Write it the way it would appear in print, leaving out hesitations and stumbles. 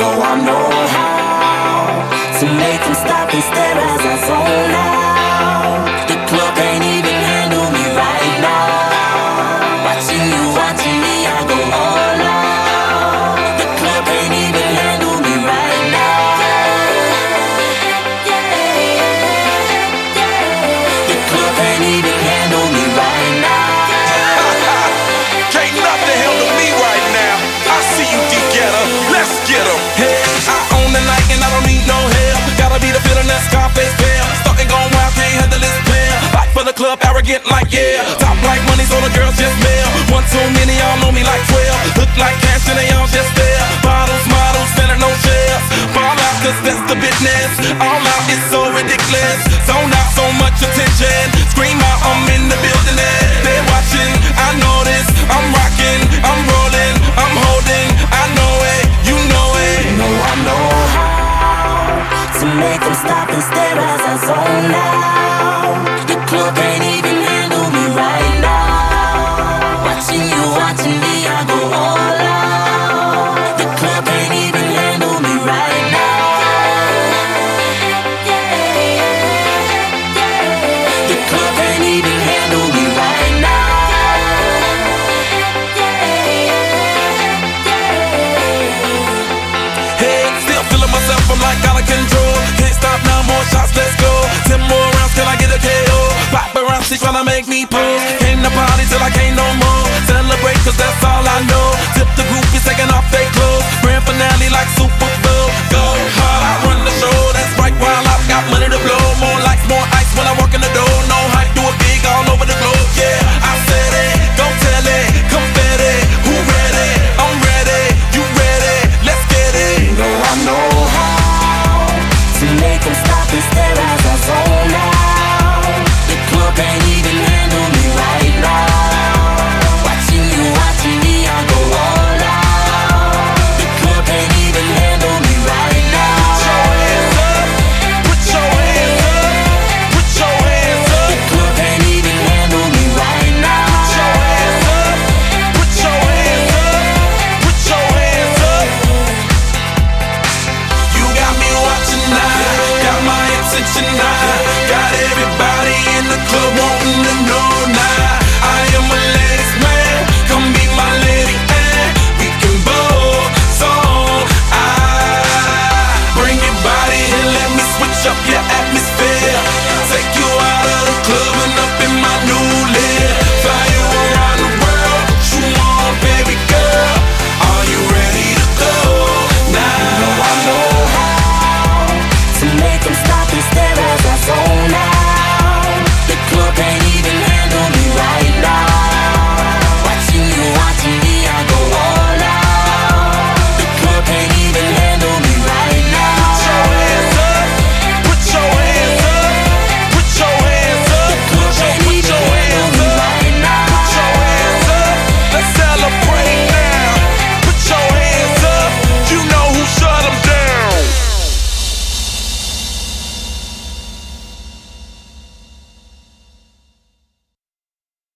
know I know how to make them stop and stare as I zone out. The club can't even handle me right now. Watching you, watching me, I go all out. The club can't even handle me right now. The club can't even handle me right now. Can't nothing handle me right now. I see you, D-Getter. Let's get 'em. Hey, I own the night and I don't need no help. Gotta be the feeling that Scarface feel. Starting going wild, can't handle this pill. Back for the club, arrogant like yeah. Top like money, so the girls just mail. One too many, y'all know me like 12. Look like cash and they all just there. Bottles, models, selling no shares. Fall out, cause that's the business. All out is so ridiculous. Zone out, so much attention. Scream out, I'm in the building. They're watching, I know this. I'm rocking, I'm rolling, I'm holding. I know it, you know it. You know I know how to make them stop and stare as I zone out. The club can't even handle me right now. Watching you, watching me, I go all out. The club can't even handle me right now. The club can't even handle me right now. Hey, still feeling myself, I'm like out of control. Can't stop now, more shots, let's go. 10 more rounds, can I get a KO? Paparazzi tryna make me pull. Came to party till I can't no more. Celebrate, cause that's all I know.